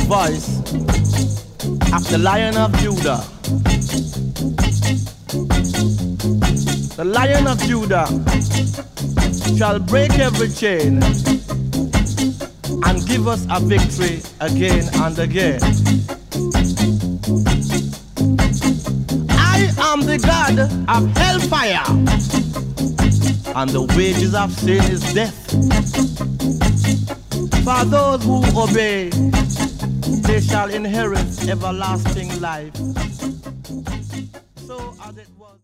voice of the Lion of Judah. The Lion of Judah shall break every chain and give us a victory again and again. I am the God of hellfire, and the wages of sin is death. For those who obey, they shall inherit everlasting life.